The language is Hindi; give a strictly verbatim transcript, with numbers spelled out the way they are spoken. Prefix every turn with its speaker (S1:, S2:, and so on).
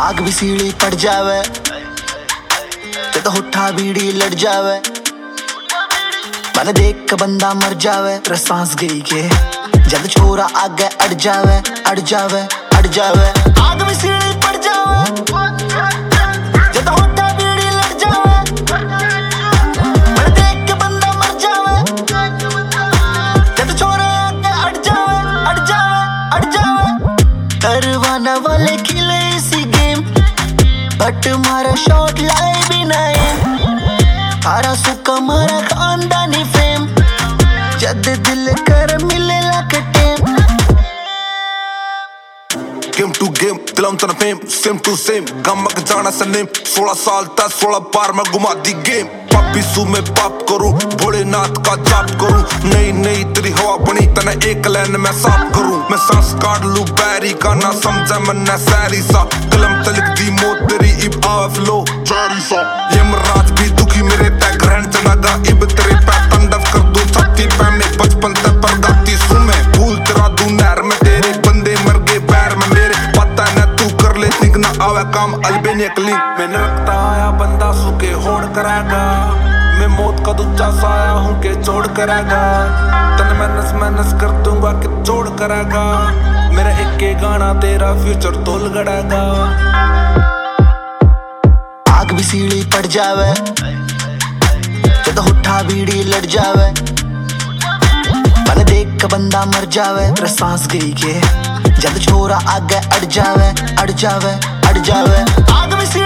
S1: आग भी सीढ़ी पड़ जावे जद होठा बीड़ी लड़ जावे। मैंने देख के बंदा मर जावे रे सांस गई के जद छोरा आगे अड़ जावे अड़ जावे अड़ जावे। आग भी सीढ़ी पड़ जावे जद होठा बीड़ी लड़ जावे। मैंने देख के बंदा मर जावे जद छोरा आगे अड़ जावे अड़ जावे अड़ जावे। करवाना वाले खिले इसी गेम बट मारा शॉट लाए भी नहीं। हारा सुका मारा खानदानी फेम जद दिल कर मिले लाके टेम।
S2: गेम टू गेम दिलम तना फेम सेम टू सेम गमक जाना सनेम। सोलह साल तक सोलह पार में घुमा दी गेम। पापी सू में पाप करूं भोलेनाथ का जाप करूं। नई नई तेरी हवा बनी तना एक लाइन में साफ करूं। मैं सांस काट लूं बैरी का ना समझे मन सैरी सा। कलम तलिक दी मौत तेरी इब आवे फ्लो जारी सा। यमराज भी दुखी मेरे तक ग्रहण चनागा इब तेरे पे तंडव कर दूं छाती पे में बचपन तक पर गाती सू मैं भूल तेरा दूं नहर में तेरे बंदे मर गए पैर में मेरे। पता न तू कर ले think ना आवे काम अलबे निकली। मैंने रखता आया बंदा सुके होड़ करेगा। मैं मौत का दूजा साया हूँ के छोड़ करेगा। तन मेहनत मेहनत कर दूंगा कि छोड़ करेगा। मेरा एक के गाना तेरा फ्यूचर तोल गड़ेगा।
S1: आग भी सीढ़ी पड़ जावे जद होठा बीड़ी लड़ जावे। मैंने देख के बंदा मर जावे रे सांस गई के जद छोरा आगे अड़ जावे अड़ जावे अड़ जावे। आग भी